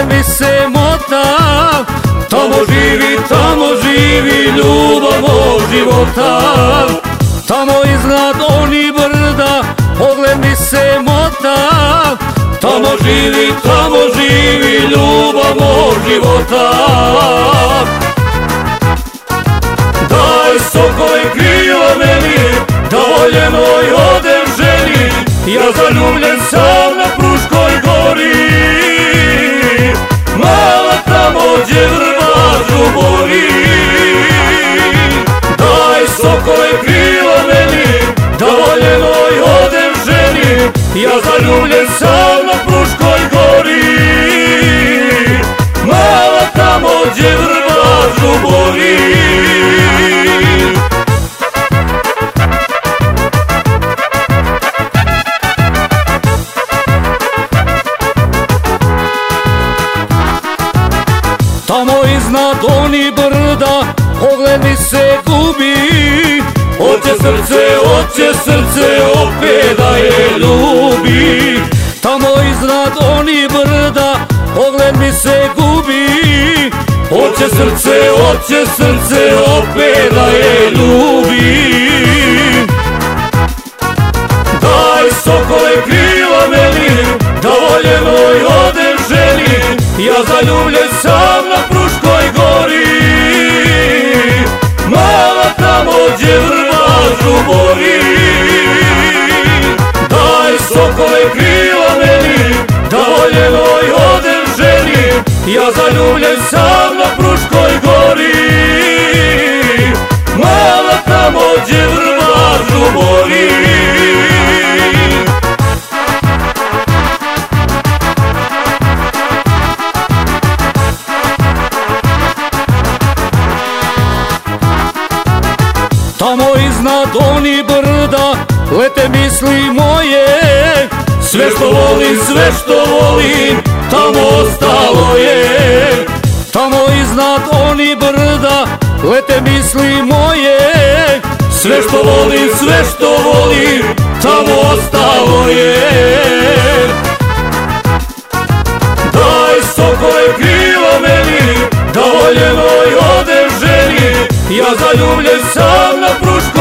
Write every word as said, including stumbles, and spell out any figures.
mi se mota, tamo živi, tamo živi ljubav mog života. Tamo iznad onih brda, pogled mi se mota, tamo živi, tamo živi ljubav mog života. Daj sokole krila meni, da voljenoj odem ženi, ja zaljubljen sam na Fruškoj gori. Mala tamo gdje vrba žubori. Daj sokole krila meni, da voljenoj odem ženi, ja zaljubljen sam na Fruškoj gori. Mala tamo gdje vrba žubori. Tamo iznad onih brda, pogled mi se gubi, oće srce, oće srce opet da je ljubi. Tamo iznad onih brda, pogled mi se gubi, oće srce, oće srce opet da je ljubi. Daj sokole krila meni, da voljenoj odem ženi, ja zaljubljen sam na Fruškoj gori. Mala tamo gdje vrba žubori. Daj sokole krila meni, da voljenoj odem ženi, ja zaljubljen sam na Fruškoj gori. Mala tamo gdje vrba žubori. Tamo iznad onih brda lete misli moje, sve što volim, sve što volim, tamo ostalo je. Tamo iznad onih brda lete misli moje, sve što volim, sve što volim, tamo ostalo je. Daj sokole krila meni, da voljenoj odem ženi, ja zaljubljen sam na Fruškoj